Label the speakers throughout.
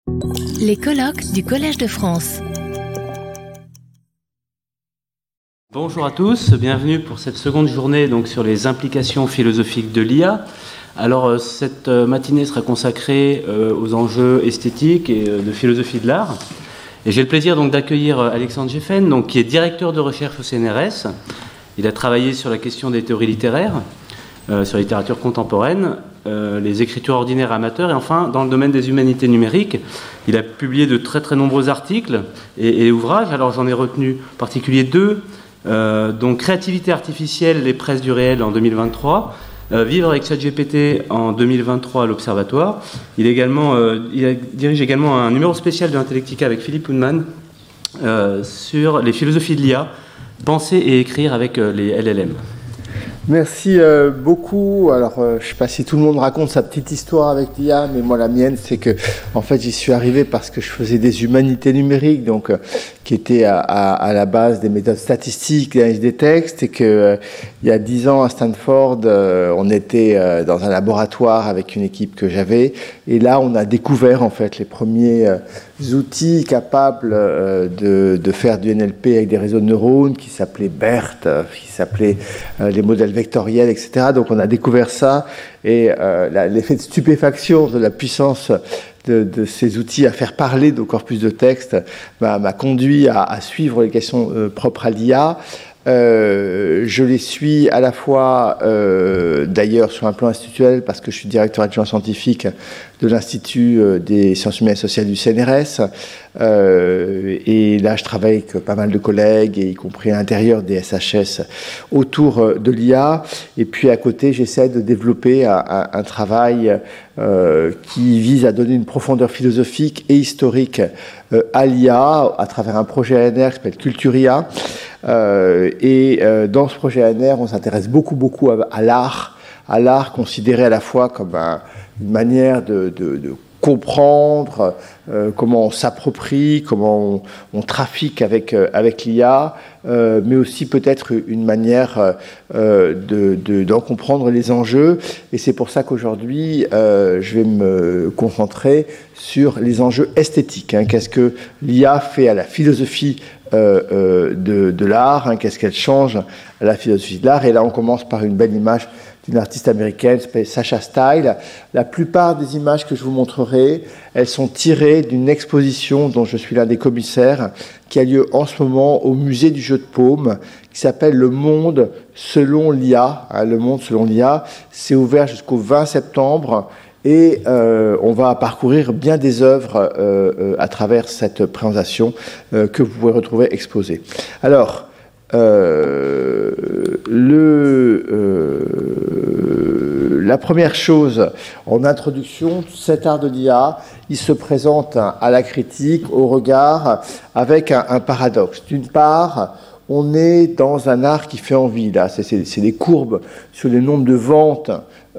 Speaker 1: Les colloques du Collège de France.
Speaker 2: Bonjour à tous, bienvenue pour cette seconde journée donc, sur les implications philosophiques de l'IA. Alors cette matinée sera consacrée aux enjeux esthétiques et de philosophie de l'art. Et j'ai le plaisir donc d'accueillir Alexandre Geffen, donc, qui est directeur de recherche au CNRS. Il a travaillé sur la question des théories littéraires, sur la littérature contemporaine, les écritures ordinaires amateurs et enfin dans le domaine des humanités numériques. Il a publié de très très nombreux articles et ouvrages. Alors j'en ai retenu en particulier deux. Donc Créativité artificielle, les presses du réel en 2023, Vivre avec ChatGPT en 2023 à l'Observatoire. Il dirige également un numéro spécial de Intellectica avec Philippe Hounman sur les philosophies de l'IA, penser et écrire avec les LLM.
Speaker 3: Merci beaucoup. Alors, je ne sais pas si tout le monde raconte sa petite histoire avec l'IA, mais moi, la mienne, c'est que, en fait, j'y suis arrivé parce que je faisais des humanités numériques, donc qui étaient à la base des méthodes statistiques, l'analyse des textes, et que il y a 10 ans à Stanford, on était dans un laboratoire avec une équipe que j'avais, et là, on a découvert en fait les premiers outils capables de faire du NLP avec des réseaux de neurones qui s'appelaient BERT, qui s'appelaient les modèles vectoriels, etc. Donc on a découvert ça, et l'effet de stupéfaction de la puissance de ces outils à faire parler de corpus de texte m'a conduit à suivre les questions propres à l'IA. Je les suis à la fois d'ailleurs sur un plan institutionnel parce que je suis directeur adjoint scientifique de l'Institut des sciences humaines et sociales du CNRS, et là je travaille avec pas mal de collègues, y compris à l'intérieur des SHS, autour de l'IA, et puis à côté j'essaie de développer un travail qui vise à donner une profondeur philosophique et historique à l'IA à travers un projet ANR qui s'appelle Culturia. Dans ce projet ANR, on s'intéresse beaucoup à l'art considéré à la fois comme une manière de comprendre comment on s'approprie, comment on trafique avec l'IA, mais aussi peut-être une manière d'en comprendre les enjeux. Et c'est pour ça qu'aujourd'hui, je vais me concentrer sur les enjeux esthétiques. Qu'est-ce que l'IA fait à la philosophie de l'art, qu'est-ce qu'elle change à la philosophie de l'art. Et là, on commence par une belle image d'une artiste américaine qui s'appelle Sacha Style. La plupart des images que je vous montrerai, elles sont tirées d'une exposition dont je suis l'un des commissaires, qui a lieu en ce moment au musée du jeu de paume, qui s'appelle Le Monde selon l'IA. Le Monde selon l'IA, c'est ouvert jusqu'au 20 septembre. Et on va parcourir bien des œuvres à travers cette présentation que vous pouvez retrouver exposée. Alors, la première chose, en introduction, cet art de l'IA, il se présente à la critique, au regard, avec un paradoxe. D'une part, on est dans un art qui fait envie. Là, c'est des courbes sur le nombre de ventes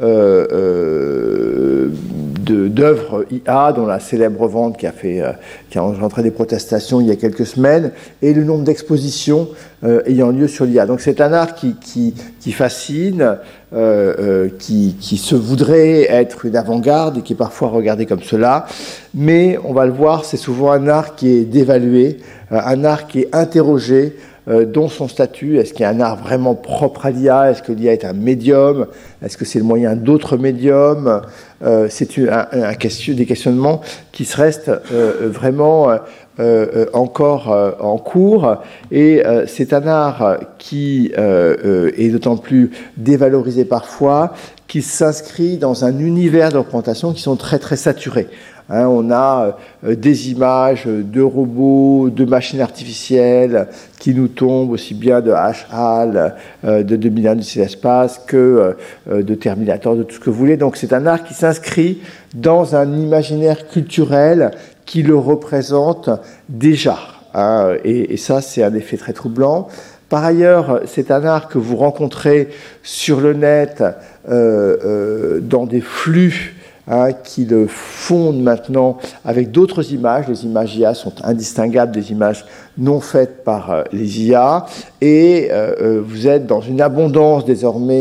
Speaker 3: d'œuvres IA, dont la célèbre vente qui a engendré des protestations il y a quelques semaines, et le nombre d'expositions ayant lieu sur l'IA. Donc c'est un art qui fascine, qui se voudrait être une avant-garde et qui est parfois regardé comme cela, mais on va le voir, c'est souvent un art qui est dévalué, un art qui est interrogé, dont son statut. Est-ce qu'il y a un art vraiment propre à l'IA? Est-ce que l'IA est un médium? Est-ce que c'est le moyen d'autres médiums? C'est des questionnements qui se restent vraiment encore en cours. Et c'est un art qui est d'autant plus dévalorisé parfois qu'il s'inscrit dans un univers de représentation qui sont très très saturés. On a des images de robots, de machines artificielles qui nous tombent, aussi bien de H.Hal, de 2001 de l'espace, que de Terminator, de tout ce que vous voulez. Donc c'est un art qui s'inscrit dans un imaginaire culturel qui le représente déjà. Et ça, c'est un effet très troublant. Par ailleurs, c'est un art que vous rencontrez sur le net dans des flux qui le fondent maintenant avec d'autres images. Les images IA sont indistinguables des images non faites par les IA, et vous êtes dans une abondance désormais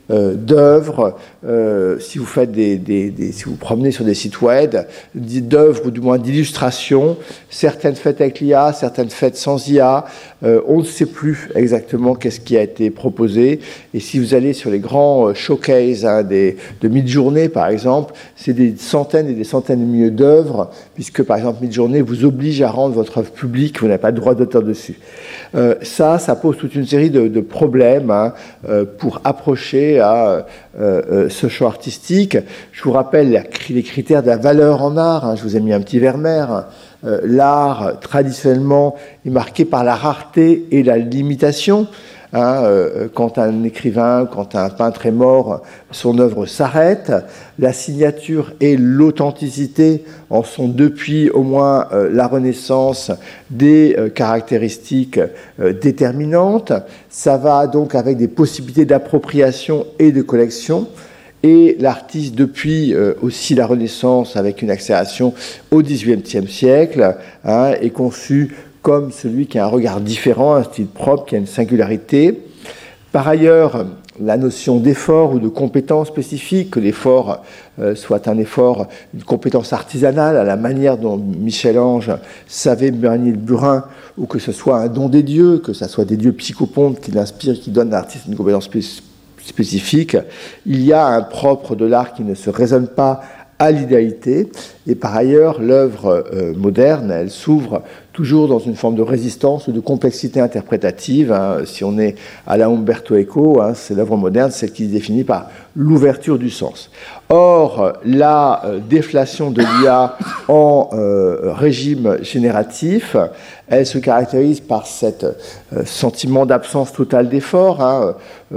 Speaker 3: d'œuvres, si vous faites si vous promenez sur des sites web, d'œuvres ou du moins d'illustrations, certaines faites avec l'IA, certaines faites sans IA. On ne sait plus exactement qu'est-ce qui a été proposé. Et si vous allez sur les grands showcases de Midjourney, par exemple, c'est des centaines et des centaines de milliers d'œuvres, puisque, par exemple, Midjourney vous oblige à rendre votre œuvre publique, vous n'avez pas de droit d'auteur dessus. Ça pose toute une série de problèmes pour approcher à ce champ artistique. Je vous rappelle les critères de la valeur en art. Je vous ai mis un petit vermeer. L'art, traditionnellement, est marqué par la rareté et la limitation. Quand un écrivain, quand un peintre est mort, son œuvre s'arrête. La signature et l'authenticité en sont depuis au moins la Renaissance des caractéristiques déterminantes. Ça va donc avec des possibilités d'appropriation et de collection. Et l'artiste, depuis aussi la Renaissance, avec une accélération au XVIIIe siècle, est conçu comme celui qui a un regard différent, un style propre, qui a une singularité. Par ailleurs, la notion d'effort ou de compétence spécifique, que l'effort soit un effort, une compétence artisanale, à la manière dont Michel-Ange savait manier le burin, ou que ce soit un don des dieux, que ce soit des dieux psychopontes qui l'inspirent, qui donnent à l'artiste une compétence spécifique. Il y a un propre de l'art qui ne se raisonne pas à l'idéalité. Et par ailleurs, l'œuvre moderne, elle s'ouvre toujours dans une forme de résistance ou de complexité interprétative. Si on est à la Umberto Eco, c'est l'œuvre moderne, celle qui se définit par l'ouverture du sens. Or, la déflation de l'IA en régime génératif, elle se caractérise par cet sentiment d'absence totale d'effort.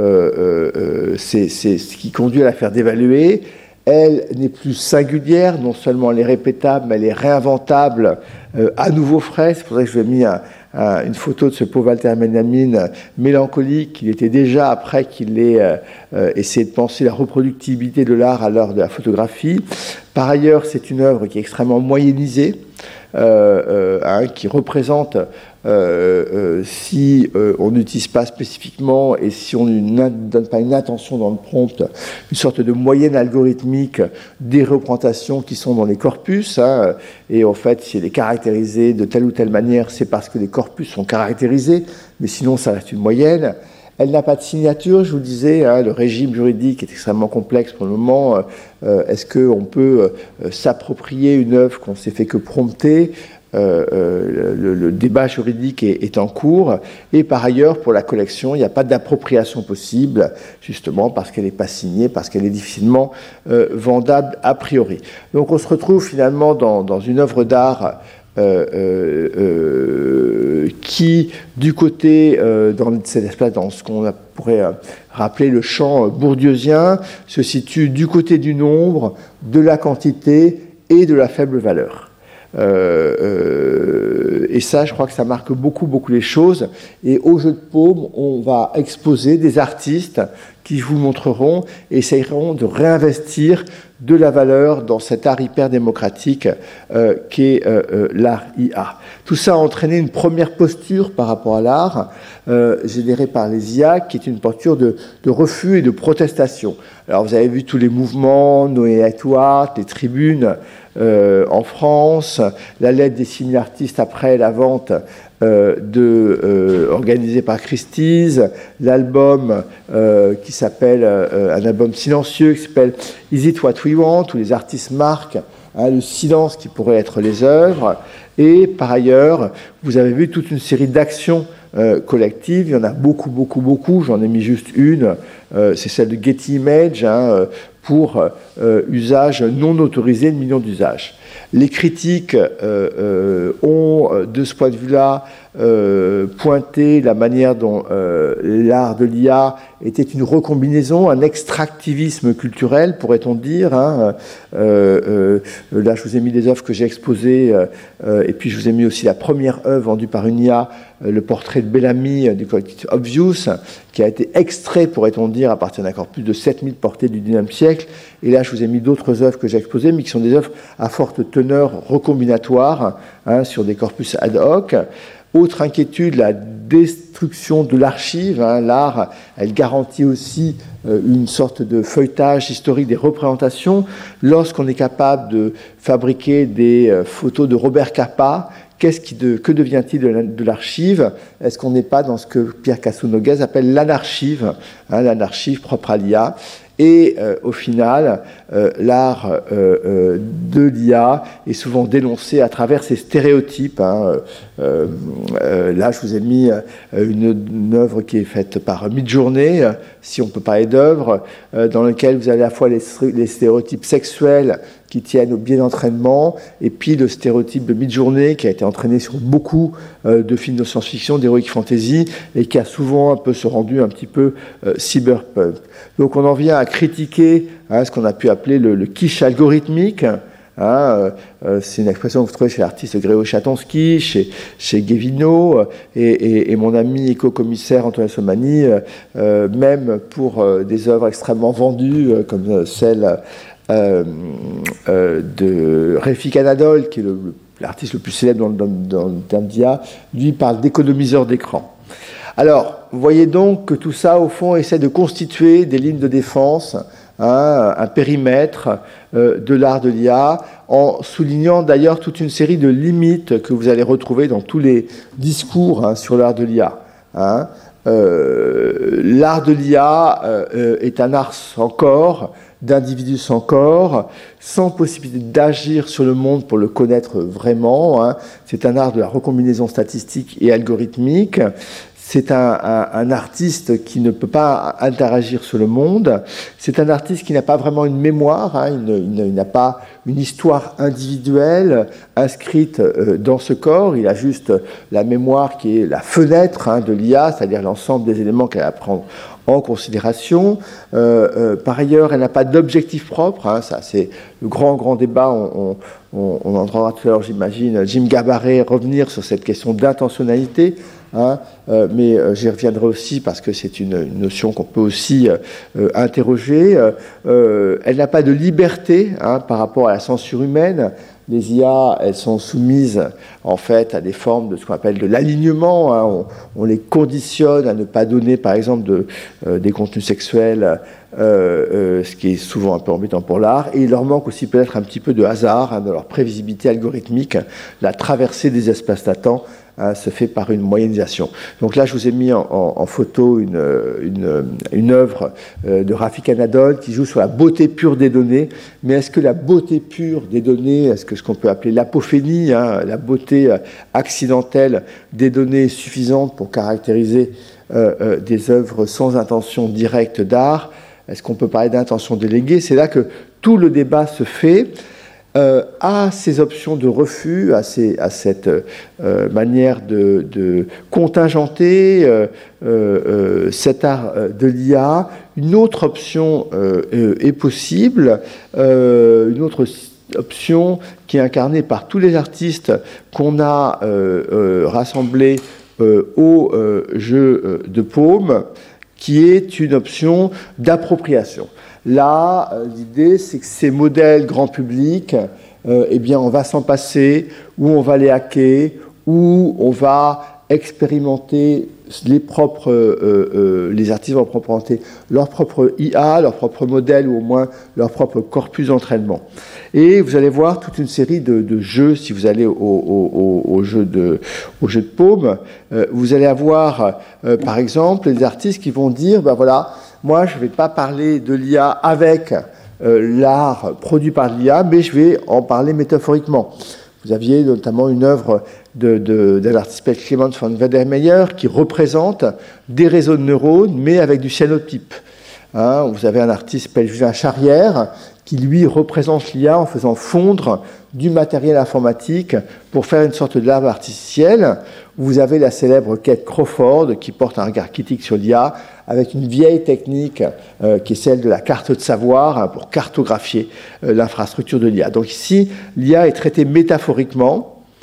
Speaker 3: C'est ce qui conduit à la faire dévaluer. Elle n'est plus singulière, non seulement elle est répétable, mais elle est réinventable à nouveau frais. C'est pour ça que je vous ai mis une photo de ce pauvre Walter Benjamin mélancolique. Il était déjà, après qu'il ait essayé de penser la reproductibilité de l'art à l'heure de la photographie. Par ailleurs, c'est une œuvre qui est extrêmement moyennisée, qui représente, si on n'utilise pas spécifiquement et si on ne donne pas une intention dans le prompt, une sorte de moyenne algorithmique des représentations qui sont dans les corpus. Et en fait, si elle est caractérisée de telle ou telle manière, c'est parce que les corpus sont caractérisés, mais sinon ça reste une moyenne. Elle n'a pas de signature, je vous disais, le régime juridique est extrêmement complexe pour le moment. Est-ce qu'on peut s'approprier une œuvre qu'on ne s'est fait que prompter ? Le débat juridique est en cours. Et par ailleurs, pour la collection, il n'y a pas d'appropriation possible, justement parce qu'elle n'est pas signée, parce qu'elle est difficilement vendable a priori. Donc on se retrouve finalement dans une œuvre d'art qui, du côté, dans cet espace, dans ce qu'on pourrait rappeler le champ bourdieusien, se situe du côté du nombre, de la quantité et de la faible valeur. Et ça, je crois que ça marque beaucoup les choses. Et au Jeu de Paume, on va exposer des artistes qui vous montreront et essayeront de réinvestir de la valeur dans cet art hyper démocratique qu'est l'art IA. Tout ça a entraîné une première posture par rapport à l'art générée par les IA, qui est une posture de refus et de protestation. Alors vous avez vu tous les mouvements, Noé to Art, les tribunes en France, la lettre des signes artistes après la vente organisé par Christie's, l'album qui s'appelle un album silencieux qui s'appelle Is It What We Want, où les artistes marquent le silence qui pourrait être les œuvres. Et par ailleurs, vous avez vu toute une série d'actions collectives. Il y en a beaucoup. J'en ai mis juste une. C'est celle de Getty Images pour usage non autorisé de millions d'usages. Les critiques ont, de ce point de vue-là, pointé la manière dont l'art de l'IA était une recombinaison, un extractivisme culturel, pourrait-on dire. Là, je vous ai mis des œuvres que j'ai exposées, et puis je vous ai mis aussi la première œuvre vendue par une IA, le portrait de Bellamy du collectif Obvious, qui a été extrait, pourrait-on dire, à partir d'un corpus de 7000 portées du XIXe siècle. Et là, je vous ai mis d'autres œuvres que j'ai exposées, mais qui sont des œuvres à forte teneur recombinatoire, sur des corpus ad hoc. Autre inquiétude, la destruction de l'archive. L'art, elle garantit aussi une sorte de feuilletage historique des représentations. Lorsqu'on est capable de fabriquer des photos de Robert Capa, que devient-il de l'archive? Est-ce qu'on n'est pas dans ce que Pierre Cassou-Noguès appelle l'anarchive, l'anarchive propre à l'IA? Et au final, l'art de l'IA est souvent dénoncé à travers ces stéréotypes. Là, je vous ai mis une œuvre qui est faite par Midjourney, si on peut parler d'œuvre, dans laquelle vous avez à la fois les stéréotypes sexuels qui tiennent au biais d'entraînement, et puis le stéréotype de Midjourney qui a été entraîné sur beaucoup de films de science-fiction, d'heroic fantasy, et qui a souvent un peu se rendu un petit peu cyberpunk. Donc on en vient à critiquer ce qu'on a pu appeler le kitsch algorithmique. C'est une expression que vous trouvez chez l'artiste Gréo Chatonsky, chez Guévino, et mon ami éco-commissaire Antoine Somani, même pour des œuvres extrêmement vendues, comme celle de Refik Anadol, qui est l'artiste le plus célèbre dans le terme d'IA, lui parle d'économiseur d'écran. Alors, vous voyez donc que tout ça, au fond, essaie de constituer des lignes de défense, un périmètre de l'art de l'IA, en soulignant d'ailleurs toute une série de limites que vous allez retrouver dans tous les discours sur l'art de l'IA. L'art de l'IA est un art sans corps, d'individus sans corps, sans possibilité d'agir sur le monde pour le connaître vraiment. C'est un art de la recombinaison statistique et algorithmique. C'est un artiste qui ne peut pas interagir sur le monde. C'est un artiste qui n'a pas vraiment une mémoire, il n'a pas une histoire individuelle inscrite dans ce corps. Il a juste la mémoire qui est la fenêtre de l'IA, c'est-à-dire l'ensemble des éléments qu'elle va prendre en considération. Par ailleurs, elle n'a pas d'objectif propre. Ça, c'est le grand débat. On entendra tout à l'heure, j'imagine, Jim Gabarret revenir sur cette question d'intentionnalité. Mais j'y reviendrai aussi parce que c'est une notion qu'on peut aussi interroger. Elle n'a pas de liberté par rapport à la censure humaine. Les IA, elles sont soumises en fait à des formes de ce qu'on appelle de l'alignement. On les conditionne à ne pas donner, par exemple, des contenus sexuels, ce qui est souvent un peu embêtant pour l'art. Et il leur manque aussi peut-être un petit peu de hasard, de leur prévisibilité algorithmique. La traversée des espaces latents se fait par une moyennisation. Donc là, je vous ai mis en photo une œuvre de Refik Anadol qui joue sur la beauté pure des données. Mais est-ce que la beauté pure des données, est-ce que ce qu'on peut appeler l'apophénie, la beauté accidentelle des données est suffisante pour caractériser des œuvres sans intention directe d'art? Est-ce qu'on peut parler d'intention déléguée? C'est là que tout le débat se fait. À ces options de refus, à cette manière de contingenter cet art de l'IA, une autre option est possible, une autre option qui est incarnée par tous les artistes qu'on a rassemblés au jeu de paume, qui est une option d'appropriation. Là, l'idée, c'est que ces modèles grand public, eh bien, on va s'en passer, ou on va les hacker, ou on va expérimenter les artistes vont implémenter leur propre IA, leur propre modèle, ou au moins leur propre corpus d'entraînement. Et vous allez voir toute une série de jeux, si vous allez au jeu de paume, vous allez avoir, par exemple, des artistes qui vont dire, ben voilà, moi, je ne vais pas parler de l'IA avec l'art produit par l'IA, mais je vais en parler métaphoriquement. Vous aviez notamment une œuvre d'un artiste Clemens von Wedermeyer qui représente des réseaux de neurones, mais avec du cyanotype. Vous avez un artiste Julien Charrière qui, lui, représente l'IA en faisant fondre du matériel informatique pour faire une sorte d'arbre artificiel. Vous avez la célèbre Kate Crawford qui porte un regard critique sur l'IA avec une vieille technique qui est celle de la carte de savoir pour cartographier l'infrastructure de l'IA. Donc ici, l'IA est traitée métaphoriquement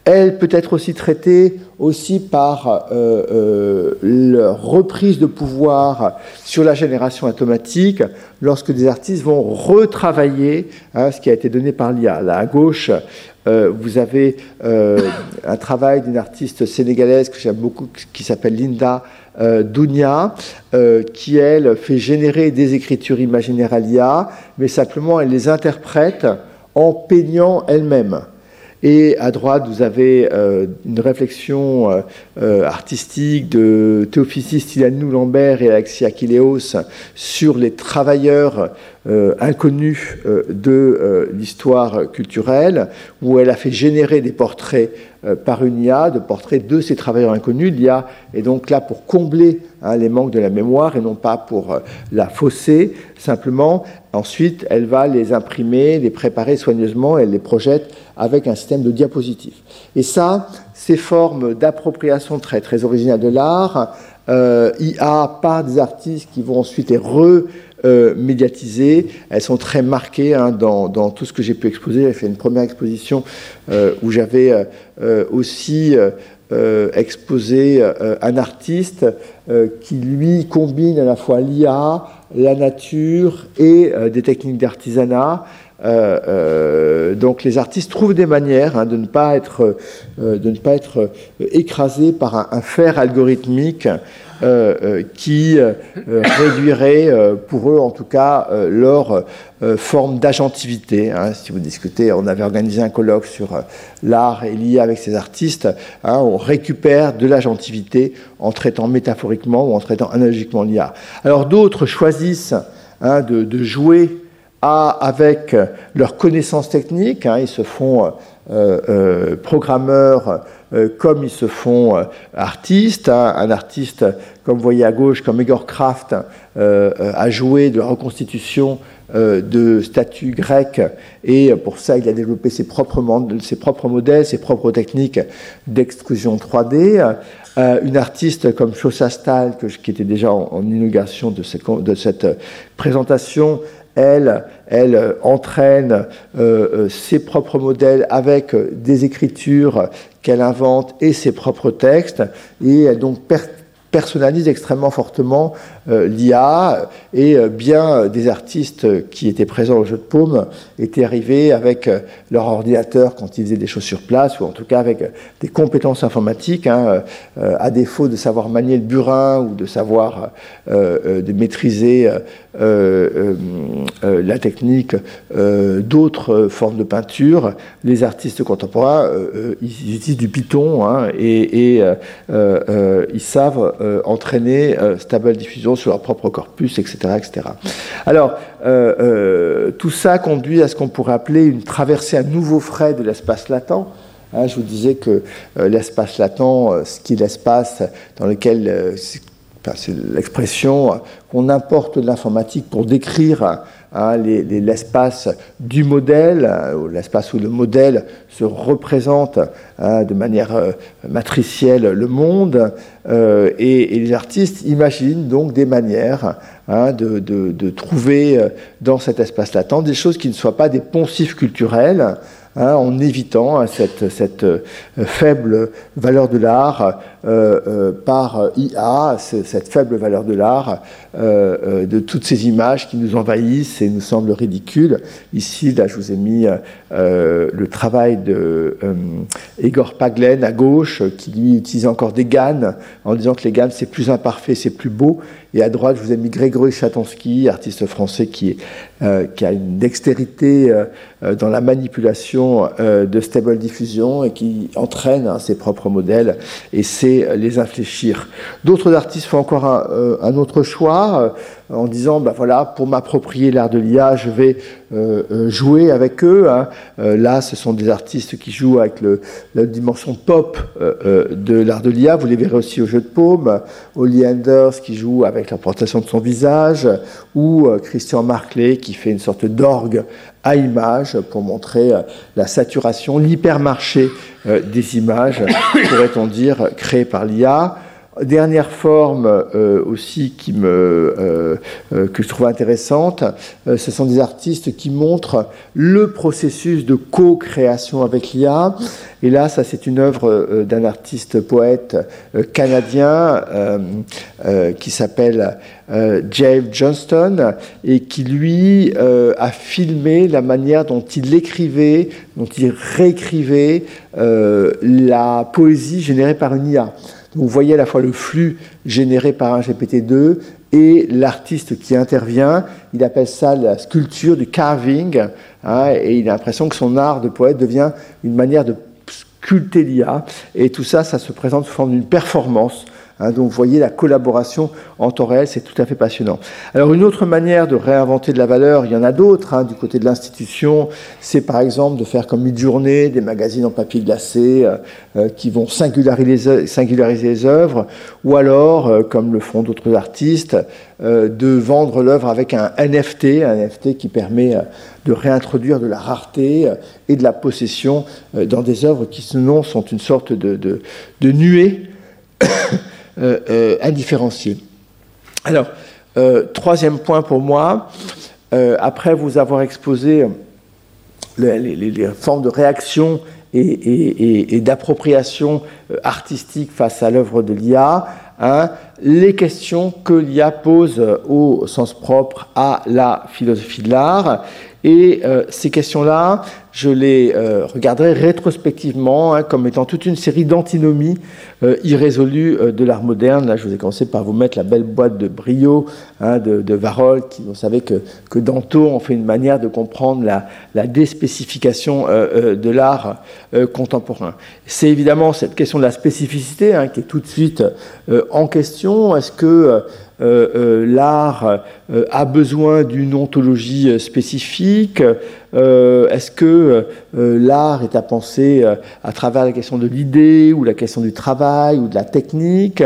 Speaker 3: Elle peut être aussi traitée aussi par leur reprise de pouvoir sur la génération automatique lorsque des artistes vont retravailler ce qui a été donné par l'IA. Là, à gauche, vous avez un travail d'une artiste sénégalaise que j'aime beaucoup qui s'appelle Linda Dounia, qui, elle, fait générer des écritures imaginaires à l'IA, mais simplement elle les interprète en peignant elle-même. Et à droite, vous avez une réflexion artistique de Théophystie Stylianou-Lambert et Alexis Achilleos sur les travailleurs inconnus de l'histoire culturelle, où elle a fait générer des portraits par une IA, de portraits de ces travailleurs inconnus. L'IA est donc là pour combler les manques de la mémoire et non pas pour la fausser. Simplement, ensuite, elle va les imprimer, les préparer soigneusement, elle les projette avec un système de diapositives. Et ça, ces formes d'appropriation très, très originales de l'art, IA par des artistes qui vont ensuite les médiatisées, elles sont très marquées dans tout ce que j'ai pu exposer. J'ai fait une première exposition où j'avais aussi exposé un artiste qui, lui, combine à la fois l'IA, la nature et des techniques d'artisanat. Donc les artistes trouvent des manières de ne pas être écrasés par un fer algorithmique qui réduirait, pour eux en tout cas, leur forme d'agentivité. Si vous discutez, on avait organisé un colloque sur l'art et l'IA avec ces artistes, on récupère de l'agentivité en traitant métaphoriquement ou en traitant analogiquement l'IA. Alors d'autres choisissent de jouer avec leurs connaissances techniques, ils se font programmeurs comme ils se font artistes. Un artiste, comme vous voyez à gauche, comme Igor Kraft, a joué de la reconstitution de statues grecques, et pour ça il a développé ses propres modèles, ses propres techniques d'extrusion 3D. Une artiste comme Chosa Stahl, qui était déjà en inauguration de cette présentation, elle entraîne ses propres modèles avec des écritures qu'elle invente et ses propres textes, et elle donc personnalise extrêmement fortement l'IA, et bien des artistes qui étaient présents au Jeu de Paume étaient arrivés avec leur ordinateur quand ils faisaient des choses sur place, ou en tout cas avec des compétences informatiques, à défaut de savoir manier le burin ou de savoir de maîtriser la technique d'autres formes de peinture. Les artistes contemporains, ils utilisent du Python, et ils savent entraîner Stable Diffusion sur leur propre corpus, etc. etc. Alors, tout ça conduit à ce qu'on pourrait appeler une traversée à nouveau frais de l'espace latent. Je vous disais que l'espace latent, ce qui est l'espace dans lequel... c'est l'expression qu'on importe de l'informatique pour décrire l'espace du modèle, l'espace où le modèle se représente de manière matricielle le monde, et les artistes imaginent donc des manières de trouver dans cet espace latent des choses qui ne soient pas des poncifs culturels, en évitant cette faible valeur de l'art par IA, cette faible valeur de l'art de toutes ces images qui nous envahissent et nous semblent ridicules. Ici, là, je vous ai mis le travail de Igor Paglen à gauche, qui lui utilise encore des GAN, en disant que les GAN c'est plus imparfait, c'est plus beau. Et à droite, je vous ai mis Grégory Chatonsky, artiste français qui a une dextérité dans la manipulation de Stable Diffusion et qui entraîne ses propres modèles et sait les infléchir. D'autres artistes font encore un autre choix en disant, voilà, pour m'approprier l'art de l'IA, je vais jouer avec eux. Là, ce sont des artistes qui jouent avec la dimension pop de l'art de l'IA. Vous les verrez aussi au Jeu de Paume. Holly Anders qui joue avec la présentation de son visage, ou Christian Marclay qui fait une sorte d'orgue à images pour montrer la saturation, l'hypermarché des images, pourrait-on dire, créées par l'IA. Dernière forme aussi que je trouve intéressante, ce sont des artistes qui montrent le processus de co-création avec l'IA. Et là, ça c'est une œuvre d'un artiste poète canadien qui s'appelle Jave Johnston et qui lui a filmé la manière dont il écrivait, dont il réécrivait la poésie générée par une IA. Donc, vous voyez à la fois le flux généré par un GPT-2 et l'artiste qui intervient. Il appelle ça la sculpture, du carving, hein, et il a l'impression que son art de poète devient une manière de sculpter l'IA. Et tout ça, ça se présente sous forme d'une performance. Hein, donc, vous voyez la collaboration en temps réel, c'est tout à fait passionnant. Alors, une autre manière de réinventer de la valeur, il y en a d'autres, hein, du côté de l'institution, c'est par exemple de faire comme Midjourney, des magazines en papier glacé qui vont singulariser les œuvres, ou alors, comme le font d'autres artistes, de vendre l'œuvre avec un NFT qui permet de réintroduire de la rareté et de la possession dans des œuvres qui, sinon, sont une sorte de nuée indifférencié. Alors, troisième point pour moi, après vous avoir exposé les formes de réaction et d'appropriation artistique face à l'œuvre de l'IA, hein, les questions que l'IA pose au sens propre à la philosophie de l'art. Et ces questions-là, je les regarderai rétrospectivement, hein, comme étant toute une série d'antinomies irrésolues de l'art moderne. Là, je vous ai commencé par vous mettre la belle boîte de Brio, hein, de Warhol, qui, vous savez que Danto en fait une manière de comprendre la déspécification de l'art contemporain. C'est évidemment cette question de la spécificité, hein, qui est tout de suite en question. Est-ce que l'art a besoin d'une ontologie spécifique? Est-ce que l'art est à penser à travers la question de l'idée ou la question du travail ou de la technique?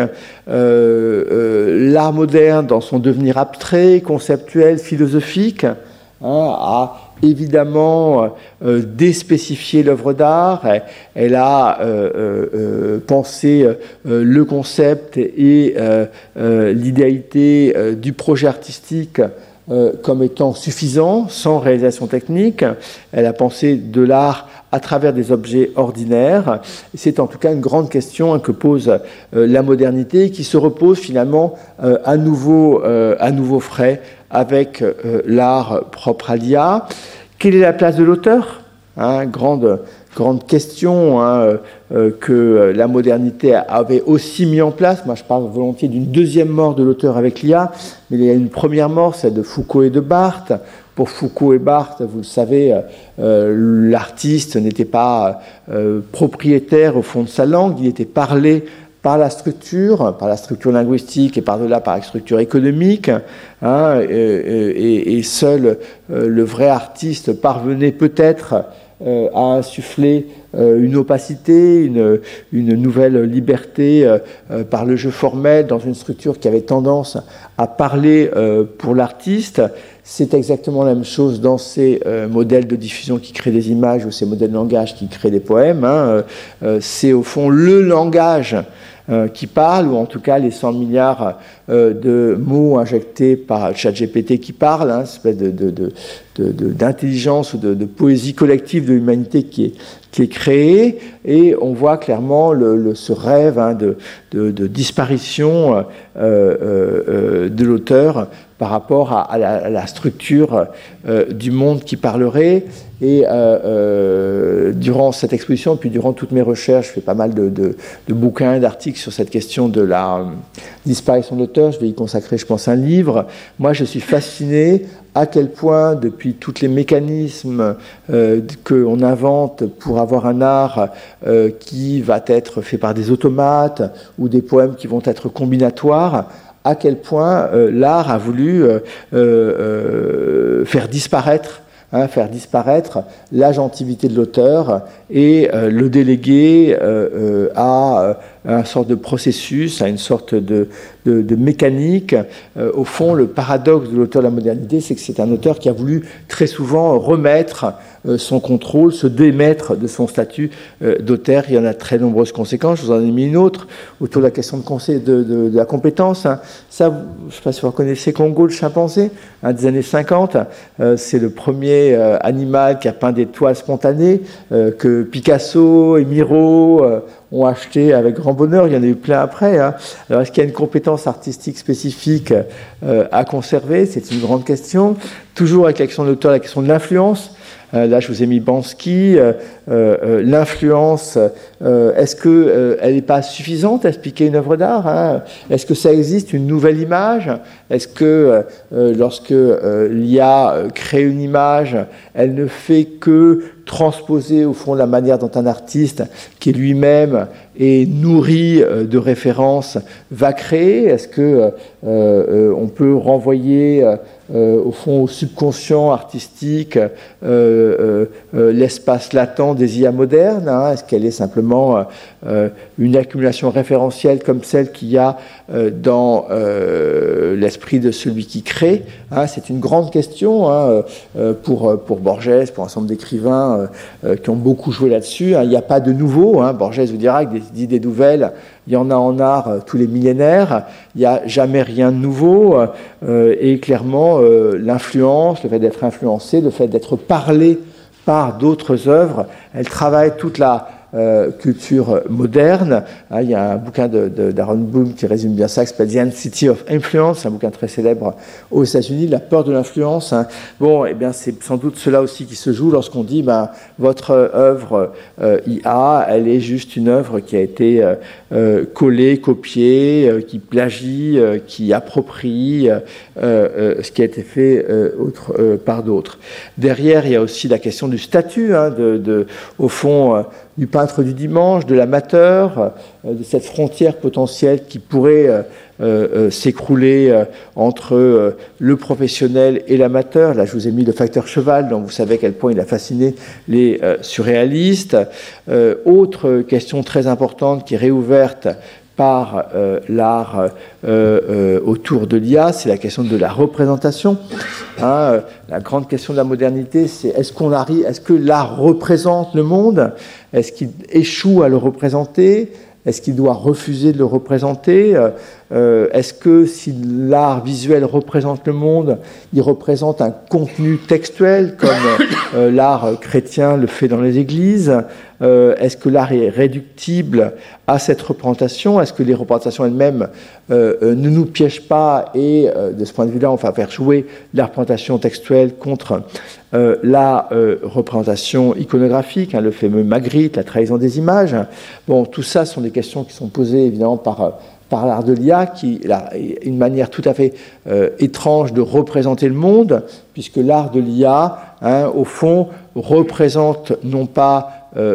Speaker 3: L'art moderne, dans son devenir abstrait, conceptuel, philosophique, hein, a évidemment déspécifié l'œuvre d'art. Elle a pensé le concept et l'idéalité du projet artistique comme étant suffisant, sans réalisation technique. Elle a pensé de l'art à travers des objets ordinaires. C'est en tout cas une grande question, hein, que pose la modernité, qui se repose finalement à nouveau frais avec l'art propre à l'IA. Quelle est la place de l'auteur, hein, grande question, hein, que la modernité avait aussi mis en place. Moi, je parle volontiers d'une deuxième mort de l'auteur avec l'IA, mais il y a une première mort, celle de Foucault et de Barthes. Pour Foucault et Barthes, vous le savez, l'artiste n'était pas propriétaire au fond de sa langue, il était parlé par la structure linguistique et par-delà par la structure économique, hein, et seul le vrai artiste parvenait peut-être à insuffler une opacité, une nouvelle liberté par le jeu formel dans une structure qui avait tendance à parler pour l'artiste. C'est exactement la même chose dans ces modèles de diffusion qui créent des images ou ces modèles de langage qui créent des poèmes, hein. C'est au fond le langage qui parle, ou en tout cas les 100 milliards de mots injectés par ChatGPT qui parle, hein, une espèce d'intelligence ou de poésie collective de l'humanité qui est créée, et on voit clairement ce rêve, hein, de disparition de l'auteur par rapport à la structure du monde qui parlerait. Et durant cette exposition, puis durant toutes mes recherches, je fais pas mal de bouquins, d'articles sur cette question de la disparition de l'auteur. Je vais y consacrer, je pense, un livre. Moi, je suis fasciné à quel point, depuis tous les mécanismes qu'on invente pour avoir un art qui va être fait par des automates ou des poèmes qui vont être combinatoires, à quel point l'art a voulu faire disparaître l'agentivité de l'auteur et le déléguer à une sorte de processus, à une sorte de mécanique. Au fond, le paradoxe de l'auteur de la modernité, c'est que c'est un auteur qui a voulu très souvent remettre son contrôle, se démettre de son statut d'auteur. Il y en a très nombreuses conséquences. Je vous en ai mis une autre autour de la question de la compétence. Hein. Ça, je ne sais pas si vous reconnaissez Congo, le chimpanzé, des années 50. C'est le premier animal qui a peint des toiles spontanées que Picasso et Miro ont acheté avec grand bonheur. Il y en a eu plein après. Hein. Alors, est-ce qu'il y a une compétence artistique spécifique à conserver? C'est une grande question. Toujours avec la question de l'auteur, la question de l'influence. Là, je vous ai mis Bansky. L'influence, est-ce qu'elle n'est pas suffisante à expliquer une œuvre d'art, hein? Est-ce que ça existe une nouvelle image? Est-ce que lorsque l'IA crée une image, elle ne fait que transposer au fond la manière dont un artiste qui lui-même est nourri de références va créer? Est-ce que on peut renvoyer au fond au subconscient artistique l'espace latent des IA modernes, hein? Est-ce qu'elle est simplement une accumulation référentielle comme celle qu'il y a dans l'esprit de celui qui crée, hein? C'est une grande question, hein, pour Borges, pour un ensemble d'écrivains qui ont beaucoup joué là-dessus, hein. Il n'y a pas de nouveau, hein. Borges vous dira que des idées nouvelles, il y en a en art tous les millénaires, il n'y a jamais rien de nouveau, et clairement l'influence, le fait d'être influencé, le fait d'être parlé par d'autres œuvres, elle travaille toute la culture moderne. Il y a un bouquin d'Aaron Bloom qui résume bien ça, qui s'appelle The Anxiety of Influence, un bouquin très célèbre aux États-Unis, la peur de l'influence. Bon, eh bien, c'est sans doute cela aussi qui se joue lorsqu'on dit, votre œuvre IA, elle est juste une œuvre qui a été collée, copiée, qui plagie, qui approprie ce qui a été fait par d'autres. Derrière, il y a aussi la question du statut, hein, au fond, du peintre du dimanche, de l'amateur, de cette frontière potentielle qui pourrait s'écrouler entre le professionnel et l'amateur. Là, je vous ai mis le facteur cheval, donc vous savez à quel point il a fasciné les surréalistes. Autre question très importante qui est réouverte par l'art autour de l'IA, c'est la question de la représentation. Hein, la grande question de la modernité, c'est est-ce que l'art représente le monde? Est-ce qu'il échoue à le représenter? Est-ce qu'il doit refuser de le représenter? Est-ce que si l'art visuel représente le monde, il représente un contenu textuel comme l'art chrétien le fait dans les églises? Est-ce que l'art est réductible à cette représentation? Est-ce que les représentations elles-mêmes ne nous piègent pas et de ce point de vue-là, on va faire jouer la représentation textuelle contre la représentation iconographique, hein, le fameux Magritte, la trahison des images. Bon, tout ça sont des questions qui sont posées évidemment par l'art de l'IA, qui est une manière tout à fait étrange de représenter le monde, puisque l'art de l'IA, hein, au fond, représente non pas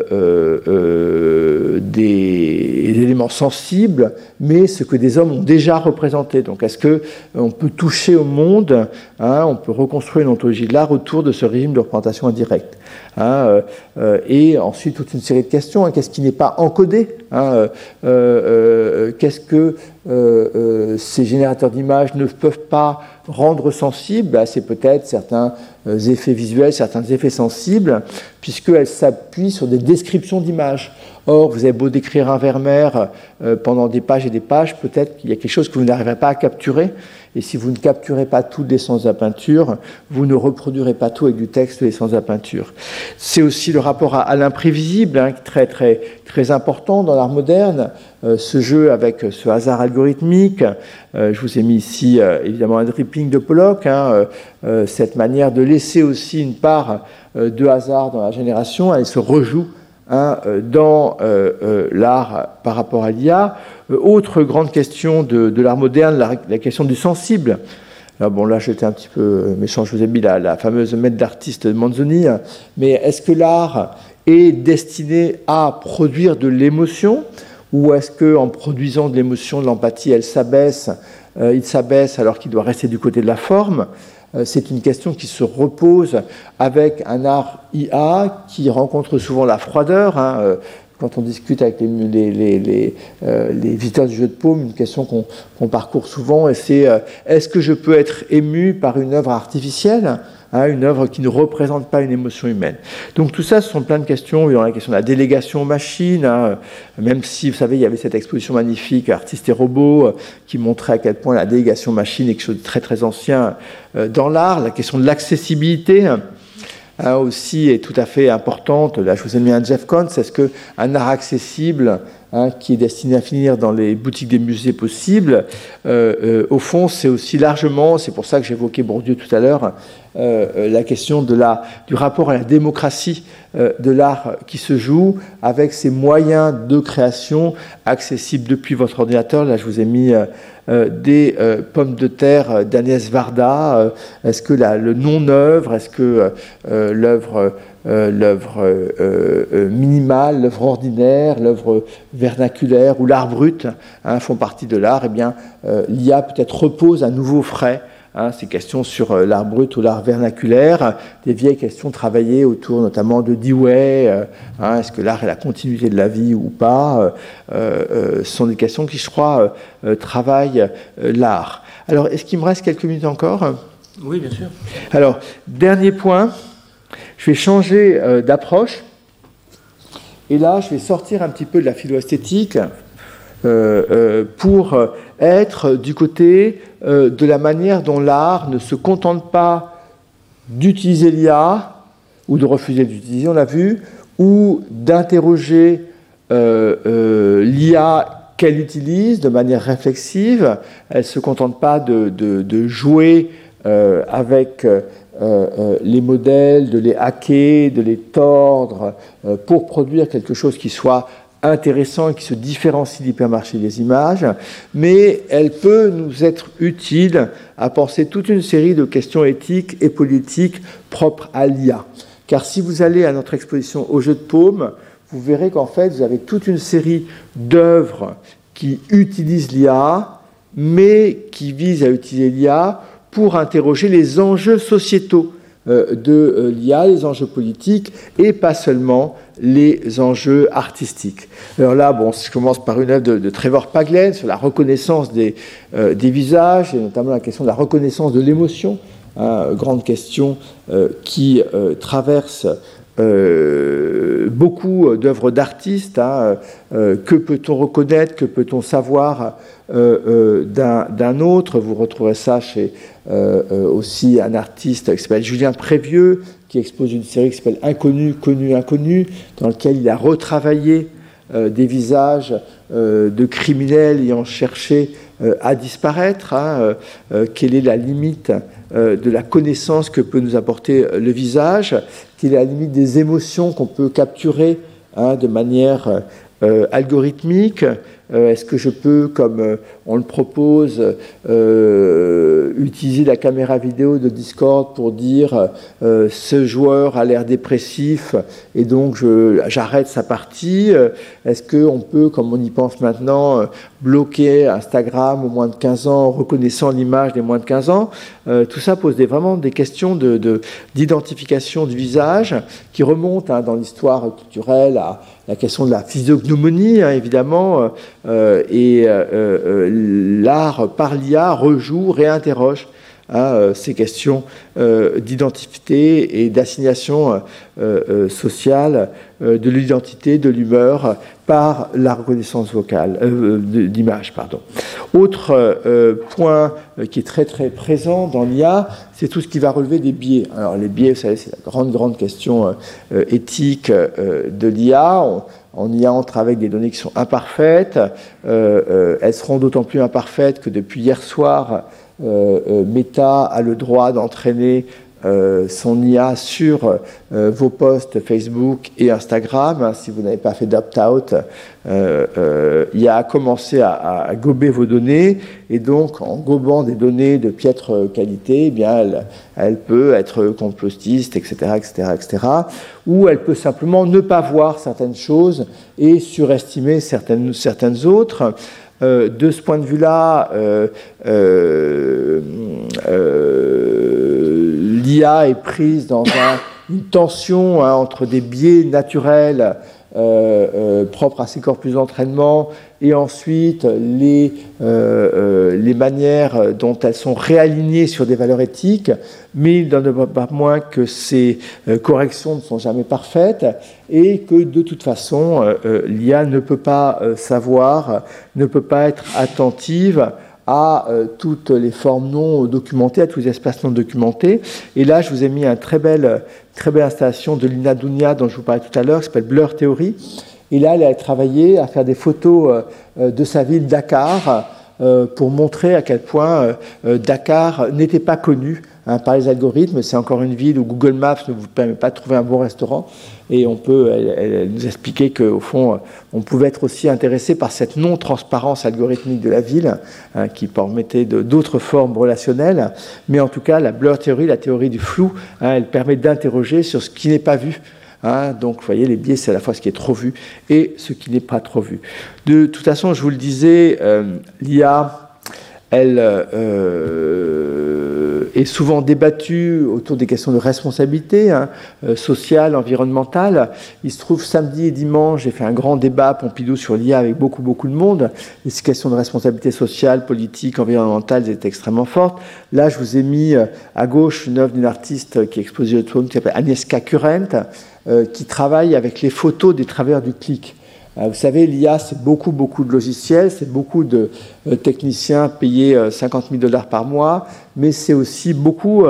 Speaker 3: des éléments sensibles, mais ce que des hommes ont déjà représenté. Donc, est-ce qu'on peut toucher au monde, hein, on peut reconstruire une ontologie de l'art autour de ce régime de représentation indirecte, hein, et ensuite toute une série de questions, hein, qu'est-ce qui n'est pas encodé, hein, qu'est-ce que ces générateurs d'images ne peuvent pas rendre sensibles? C'est peut-être certains effets visuels, certains effets sensibles, puisqu'elles s'appuient sur des descriptions d'images. Or, vous avez beau décrire un Vermeer pendant des pages et des pages, peut-être qu'il y a quelque chose que vous n'arriverez pas à capturer, et si vous ne capturez pas tout l'essence de la peinture, vous ne reproduirez pas tout avec du texte l'essence de la peinture. C'est aussi le rapport à l'imprévisible, hein, très, très, très important dans l'art moderne, ce jeu avec ce hasard algorithmique. Je vous ai mis ici évidemment un dripping de Pollock, hein, cette manière de laisser aussi une part de hasard dans la génération, elle se rejoue, hein, dans l'art par rapport à l'IA. Autre grande question de l'art moderne, la question du sensible. Alors bon, là j'étais un petit peu méchant, je vous ai mis la fameuse maître d'artiste de Manzoni, hein, mais est-ce que l'art est destiné à produire de l'émotion, ou est-ce qu'en produisant de l'émotion, de l'empathie, il s'abaisse alors qu'il doit rester du côté de la forme? C'est une question qui se repose avec un art IA qui rencontre souvent la froideur, hein, quand on discute avec les visiteurs du jeu de paume, une question qu'on parcourt souvent, et c'est est-ce que je peux être ému par une œuvre artificielle, une œuvre qui ne représente pas une émotion humaine. Donc tout ça, ce sont plein de questions. Il y a la question de la délégation aux machines, même si, vous savez, il y avait cette exposition magnifique, Artistes et robots, qui montrait à quel point la délégation aux machines est quelque chose de très très ancien dans l'art. La question de l'accessibilité, aussi est tout à fait importante. Là, je vous ai mis un Jeff Koons. Est-ce qu'un art accessible, qui est destiné à finir dans les boutiques des musées possibles, au fond, c'est aussi largement, c'est pour ça que j'évoquais Bourdieu tout à l'heure, la question du rapport à la démocratie de l'art qui se joue avec ces moyens de création accessibles depuis votre ordinateur. Là, je vous ai mis des pommes de terre d'Agnès Varda. Est-ce que le non-œuvre, est-ce que l'œuvre minimale, l'œuvre ordinaire, l'œuvre vernaculaire ou l'art brut font partie de l'art? Eh bien, l'IA peut-être repose à nouveau frais ces questions sur l'art brut ou l'art vernaculaire, des vieilles questions travaillées autour notamment de Dewey, est-ce que l'art est la continuité de la vie ou pas, sont des questions qui, je crois, travaillent l'art. Alors, est-ce qu'il me reste quelques minutes encore?
Speaker 2: Oui, bien sûr.
Speaker 3: Alors, dernier point, je vais changer d'approche, et là, je vais sortir un petit peu de la philo-esthétique pour être du côté de la manière dont l'art ne se contente pas d'utiliser l'IA ou de refuser d'utiliser, on l'a vu, ou d'interroger l'IA qu'elle utilise de manière réflexive. Elle ne se contente pas de jouer avec les modèles, de les hacker, de les tordre pour produire quelque chose qui soit intéressant et qui se différencie de l'hypermarché des images, mais elle peut nous être utile à penser toute une série de questions éthiques et politiques propres à l'IA. Car si vous allez à notre exposition au Jeu de Paume, vous verrez qu'en fait, vous avez toute une série d'œuvres qui utilisent l'IA, mais qui visent à utiliser l'IA pour interroger les enjeux sociétaux de l'IA, les enjeux politiques, et pas seulement les enjeux artistiques. Alors là, je commence par une œuvre de Trevor Paglen sur la reconnaissance des visages, et notamment la question de la reconnaissance de l'émotion, grande question qui traverse beaucoup d'œuvres d'artistes. Que peut-on reconnaître, que peut-on savoir d'un autre? Vous retrouverez ça chez aussi un artiste qui s'appelle Julien Prévieux, qui expose une série qui s'appelle Inconnu, Connu, Inconnu, dans lequel il a retravaillé des visages de criminels ayant cherché à disparaître. Quelle est la limite de la connaissance que peut nous apporter le visage? Quelle est la limite des émotions qu'on peut capturer de manière algorithmique? Est-ce que je peux, comme on le propose, utiliser la caméra vidéo de Discord pour dire ce joueur a l'air dépressif et donc j'arrête sa partie? Est-ce qu'on peut, comme on y pense maintenant, bloquer Instagram aux moins de 15 ans en reconnaissant l'image des moins de 15 ans? Tout ça pose vraiment des questions d'identification du visage qui remontent dans l'histoire culturelle à la question de la physiognomonie, évidemment, et l'art par l'IA rejoue, réinterroge ces questions d'identité et d'assignation sociale de l'identité, de l'humeur par la reconnaissance vocale, d'image, pardon. Autre point qui est très très présent dans l'IA, c'est tout ce qui va relever des biais. Alors les biais, vous savez, c'est la grande question éthique de l'IA. On y entre avec des données qui sont imparfaites. Elles seront d'autant plus imparfaites que depuis hier soir, Meta a le droit d'entraîner son IA sur vos posts Facebook et Instagram. Si vous n'avez pas fait d'opt-out, IA a commencé à gober vos données, et donc en gobant des données de piètre qualité, eh bien, elle peut être complotiste, etc., etc., ou elle peut simplement ne pas voir certaines choses et surestimer certaines autres. De ce point de vue-là, l'IA est prise dans une tension entre des biais naturels propres à ces corpus d'entraînement, et ensuite les manières dont elles sont réalignées sur des valeurs éthiques, mais il n'en demeure pas moins que ces corrections ne sont jamais parfaites et que de toute façon, l'IA ne peut pas savoir, ne peut pas être attentive à toutes les formes non documentées, à tous les espaces non documentés. Et là, je vous ai mis une très belle installation de Lina Dounia dont je vous parlais tout à l'heure, qui s'appelle Blur Theory. Et là, elle a travaillé à faire des photos de sa ville, Dakar, pour montrer à quel point Dakar n'était pas connu par les algorithmes. C'est encore une ville où Google Maps ne vous permet pas de trouver un bon restaurant. Et elle nous expliquait qu'au fond, on pouvait être aussi intéressé par cette non-transparence algorithmique de la ville, qui permettait d'autres formes relationnelles. Mais en tout cas, la Blur Theory, la théorie du flou, elle permet d'interroger sur ce qui n'est pas vu. Donc, vous voyez, les biais, c'est à la fois ce qui est trop vu et ce qui n'est pas trop vu. De toute façon, je vous le disais, l'IA, elle est souvent débattue autour des questions de responsabilité sociale, environnementale. Il se trouve, samedi et dimanche, j'ai fait un grand débat à Pompidou sur l'IA avec beaucoup de monde. Et ces questions de responsabilité sociale, politique, environnementale étaient extrêmement fortes. Là, je vous ai mis à gauche une œuvre d'une artiste qui est exposée au Twom, qui s'appelle Agnieszka Kurent, qui travaille avec les photos des travailleurs du clic. Vous savez, l'IA, c'est beaucoup de logiciels, c'est beaucoup de techniciens payés $50 000 par mois, mais c'est aussi beaucoup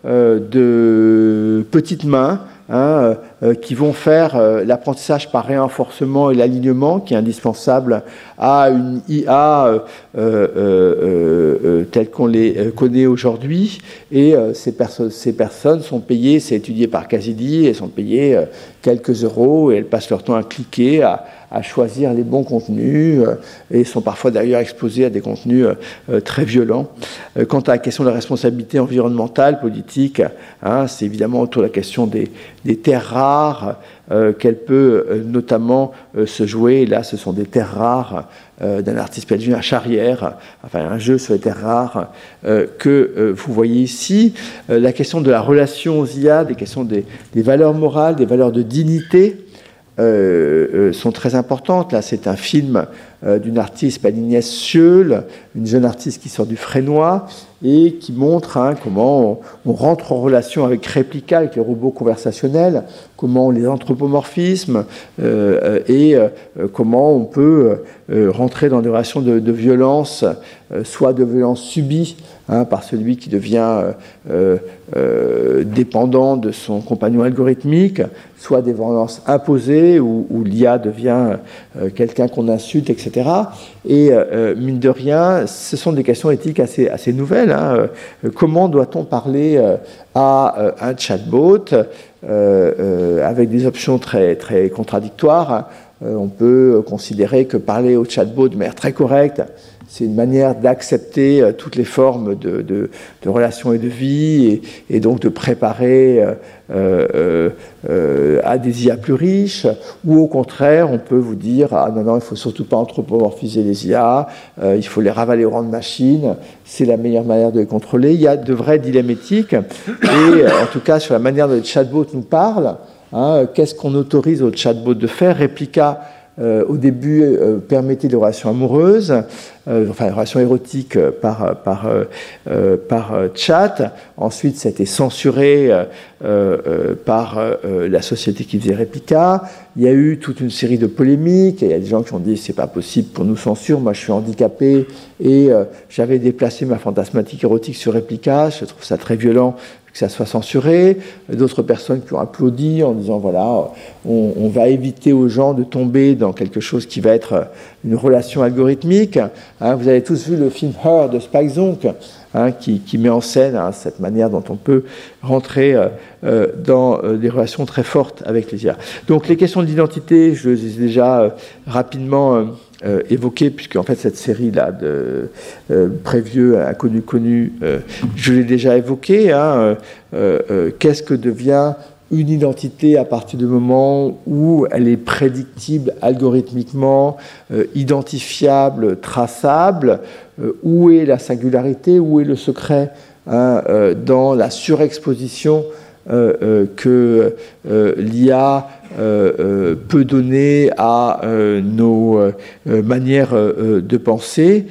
Speaker 3: de petites mains qui vont faire l'apprentissage par réenforcement et l'alignement qui est indispensable à une IA telle qu'on les connaît aujourd'hui. Et ces personnes sont payées, c'est étudié par Kazidi, elles sont payées quelques euros et elles passent leur temps à cliquer, à choisir les bons contenus et sont parfois d'ailleurs exposés à des contenus très violents. Quant à la question de la responsabilité environnementale, politique, c'est évidemment autour de la question des terres rares qu'elle peut notamment se jouer. Et là, ce sont des terres rares d'un artiste belge, à Charrière, enfin un jeu sur les terres rares que vous voyez ici. La question de la relation aux IA, des questions des valeurs morales, des valeurs de dignité, sont très importantes. Là, c'est un film d'une artiste, Agnès Schöll, une jeune artiste qui sort du Frénois et qui montre comment on rentre en relation avec Replica, avec les robots conversationnels, comment on les anthropomorphisme et comment on peut rentrer dans des relations de violence, soit de violence subie par celui qui devient dépendant de son compagnon algorithmique, soit des violences imposées où l'IA devient quelqu'un qu'on insulte, etc. Et mine de rien, ce sont des questions éthiques assez nouvelles. Comment doit-on parler à un chatbot avec des options très contradictoires? On peut considérer que parler au chatbot de manière très correcte, c'est une manière d'accepter toutes les formes de relations et de vie, et donc de préparer à des IA plus riches, ou au contraire, on peut vous dire « Ah non, il ne faut surtout pas anthropomorphiser les IA, il faut les ravaler au rang de machines, c'est la meilleure manière de les contrôler ». Il y a de vrais dilemmes éthiques, et en tout cas, sur la manière dont les chatbots nous parlent, qu'est-ce qu'on autorise aux chatbots de faire? Replica, au début, permettait des relations amoureuses, enfin des relations érotiques par chat. Ensuite, ça a été censuré par la société qui faisait Replica. Il y a eu toute une série de polémiques. Il y a des gens qui ont dit c'est pas possible pour nous censure. Moi, je suis handicapé et j'avais déplacé ma fantasmatique érotique sur Replica. Je trouve ça très violent que ça soit censuré, d'autres personnes qui ont applaudi en disant voilà, on va éviter aux gens de tomber dans quelque chose qui va être une relation algorithmique. Vous avez tous vu le film Her de Spike Jonze, qui met en scène cette manière dont on peut rentrer dans des relations très fortes avec les IA. Donc les questions d'identité, je les ai déjà rapidement évoqué, puisque en fait cette série-là de prévieux, inconnu, connu, je l'ai déjà évoqué. Qu'est-ce que devient une identité à partir du moment où elle est prédictible algorithmiquement, identifiable, traçable? Où est la singularité? Où est le secret dans la surexposition que l'IA peut donner à nos manières de penser,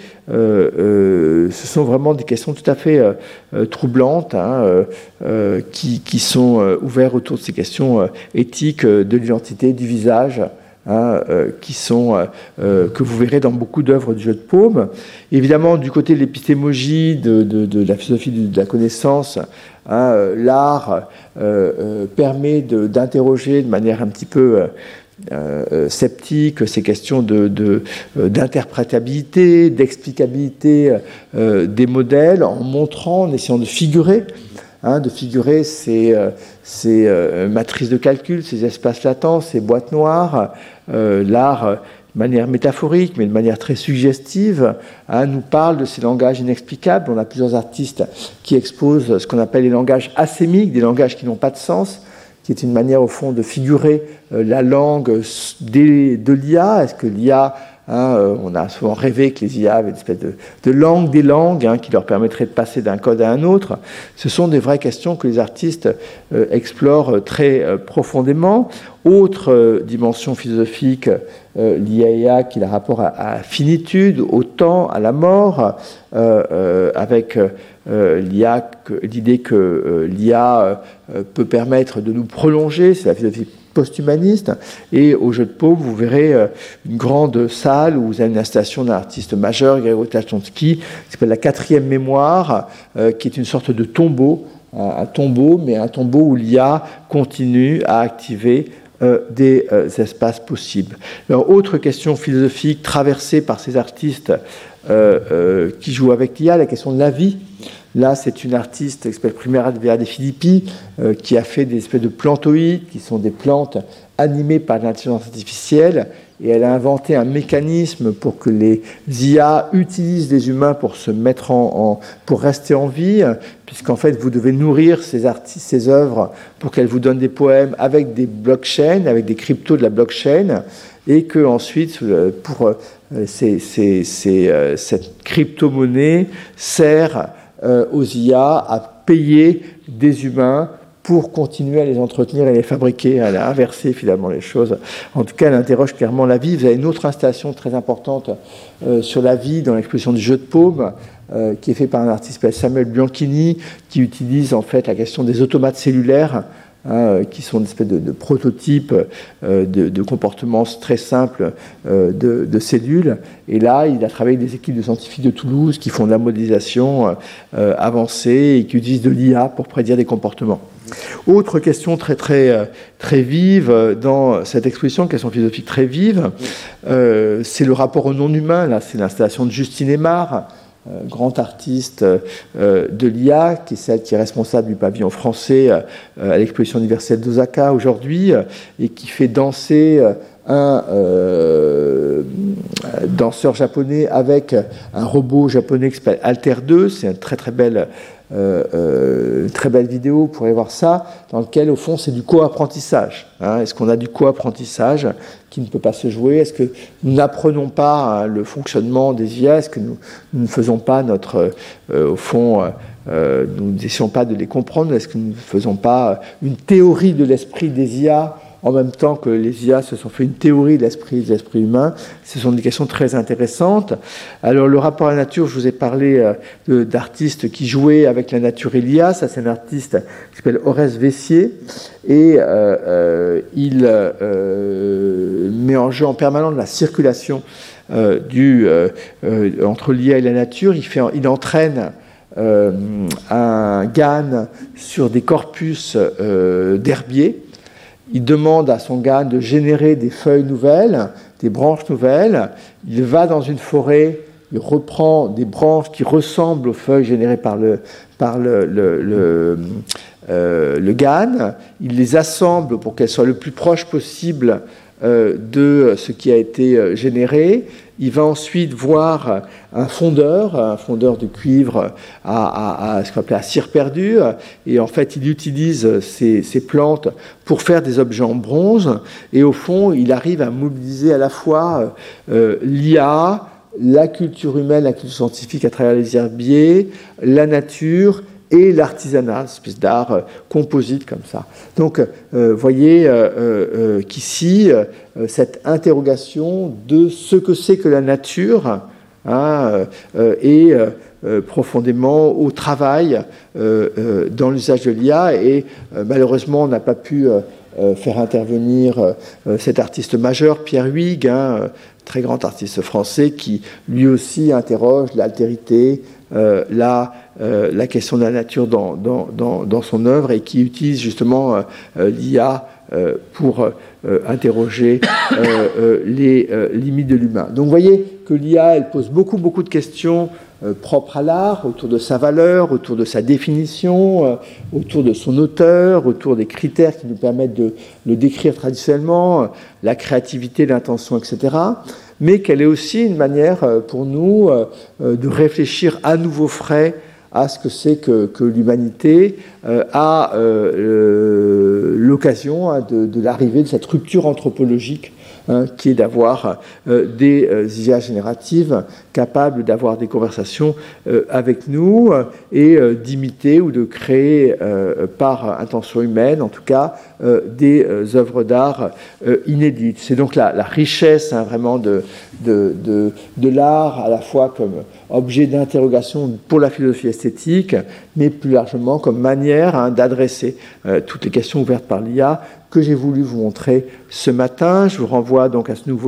Speaker 3: ce sont vraiment des questions tout à fait troublantes, hein, qui sont ouvertes autour de ces questions éthiques de l'identité, du visage, hein, qui sont, que vous verrez dans beaucoup d'œuvres du jeu de paume. Évidemment, du côté de l'épistémologie, de la philosophie de la connaissance, hein, l'art permet d'interroger de manière un petit peu sceptique ces questions d'interprétabilité, d'explicabilité des modèles, en montrant, en essayant de figurer, ces matrices de calcul, ces espaces latents, ces boîtes noires. L'art, de manière métaphorique, mais de manière très suggestive, hein, nous parle de ces langages inexplicables. On a plusieurs artistes qui exposent ce qu'on appelle les langages asémiques, des langages qui n'ont pas de sens, qui est une manière, au fond, de figurer la langue de l'IA. Est-ce que l'IA, hein, on a souvent rêvé que les IA avaient une espèce de langue des langues, hein, qui leur permettrait de passer d'un code à un autre. Ce sont des vraies questions que les artistes explorent très profondément. Autre dimension philosophique liée à l'IA, qui est le rapport à la finitude, au temps, à la mort, avec l'idée que l'IA peut permettre de nous prolonger, c'est la philosophie post-humaniste. Et au jeu de paume, vous verrez une grande salle où vous avez une installation d'un artiste majeur, Grégory Tachonsky, qui s'appelle la 4e mémoire, qui est une sorte de tombeau, un tombeau, mais un tombeau où l'IA continue à activer des espaces possibles. Alors, autre question philosophique traversée par ces artistes qui jouent avec l'IA, la question de la vie. Là, c'est une artiste qui s'appelle Primera De Filippi, qui a fait des espèces de plantoïdes, qui sont des plantes animées par l'intelligence artificielle, et elle a inventé un mécanisme pour que les IA utilisent les humains pour se mettre pour rester en vie, puisqu'en fait, vous devez nourrir ces artistes, ces œuvres, pour qu'elles vous donnent des poèmes avec des blockchains, avec des cryptos de la blockchain, et que ensuite, cette crypto-monnaie sert aux IA à payer des humains pour continuer à les entretenir et les fabriquer, à inverser finalement les choses. En tout cas, elle interroge clairement la vie. Vous avez une autre installation très importante sur la vie dans l'exposition du jeu de paume, qui est fait par un artiste Samuel Bianchini, qui utilise en fait la question des automates cellulaires, hein, qui sont une espèce de prototypes de comportements très simples de cellules. Et là, il a travaillé avec des équipes de scientifiques de Toulouse qui font de la modélisation avancée et qui utilisent de l'IA pour prédire des comportements. Autre question très vive dans cette exposition, question philosophique très vive, c'est le rapport au non-humain. Là, c'est l'installation de Justine Aymar, grand artiste de l'IA, qui est celle qui est responsable du pavillon français à l'exposition universelle d'Osaka aujourd'hui, et qui fait danser un danseur japonais avec un robot japonais qui s'appelle Alter 2. C'est une très belle vidéo, vous pourrez voir ça, dans lequel, au fond, c'est du co-apprentissage. Hein. Est-ce qu'on a du co-apprentissage qui ne peut pas se jouer? Est-ce que nous n'apprenons pas le fonctionnement des IA? Est-ce que nous ne faisons pas au fond, nous n'essayons pas de les comprendre? Est-ce que nous ne faisons pas une théorie de l'esprit des IA en même temps que les IA se sont fait une théorie de l'esprit humain? Ce sont des questions très intéressantes. Alors, le rapport à la nature, je vous ai parlé d'artistes qui jouaient avec la nature et l'IA. Ça, c'est un artiste qui s'appelle Horace Vessier. Et il met en jeu en permanence la circulation entre l'IA et la nature. Il entraîne un GAN sur des corpus d'herbiers. Il demande à son GAN de générer des feuilles nouvelles, des branches nouvelles. Il va dans une forêt, il reprend des branches qui ressemblent aux feuilles générées par le GAN. Il les assemble pour qu'elles soient le plus proches possible de ce qui a été généré. Il va ensuite voir un fondeur de cuivre à ce qu'on appelle à cire perdue, et en fait il utilise ces plantes pour faire des objets en bronze, et au fond il arrive à mobiliser à la fois l'IA, la culture humaine, la culture scientifique à travers les herbiers, la nature et l'artisanat, une espèce d'art composite comme ça. Donc, voyez qu'ici, cette interrogation de ce que c'est que la nature est profondément au travail dans l'usage de l'IA, et malheureusement, on n'a pas pu faire intervenir cet artiste majeur, Pierre Huyghe, très grand artiste français, qui lui aussi interroge l'altérité, la question de la nature dans son œuvre, et qui utilise justement l'IA pour interroger les limites de l'humain. Donc vous voyez que l'IA, elle pose beaucoup de questions propres à l'art, autour de sa valeur, autour de sa définition, autour de son auteur, autour des critères qui nous permettent de le décrire traditionnellement, la créativité, l'intention, etc. Mais qu'elle est aussi une manière pour nous de réfléchir à nouveau frais à ce que c'est que l'humanité a l'occasion de l'arrivée de cette rupture anthropologique, qui est d'avoir des IA génératives capables d'avoir des conversations avec nous et d'imiter ou de créer par intention humaine, en tout cas, des œuvres d'art inédites. C'est donc la richesse vraiment de l'art, à la fois comme objet d'interrogation pour la philosophie esthétique, mais plus largement comme manière d'adresser toutes les questions ouvertes par l'IA que j'ai voulu vous montrer ce matin. Je vous renvoie donc à ce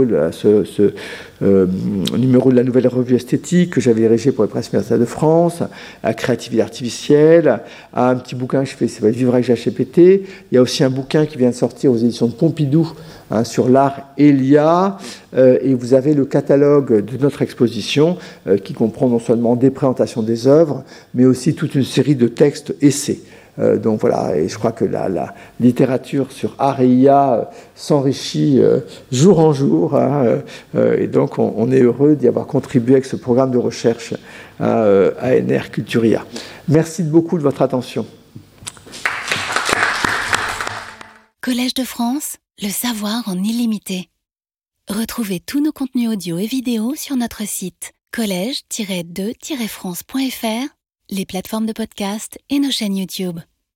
Speaker 3: numéro de la Nouvelle Revue Esthétique que j'avais dirigé pour les presses universitaires de France, à Créativité artificielle, à un petit bouquin que je fais, ça s'appelle Vivre avec ChatGPT. Il y a aussi un bouquin qui vient de sortir aux éditions de Pompidou sur l'art et l'IA, et vous avez le catalogue de notre exposition qui comprend non seulement des présentations des œuvres, mais aussi toute une série de textes essais. Donc voilà, et je crois que la littérature sur art et IA s'enrichit jour en jour, et donc on est heureux d'y avoir contribué avec ce programme de recherche ANR Culture IA. Merci beaucoup de votre attention.
Speaker 1: Collège de France, le savoir en illimité. Retrouvez tous nos contenus audio et vidéo sur notre site collège-2-france.fr, les plateformes de podcast et nos chaînes YouTube.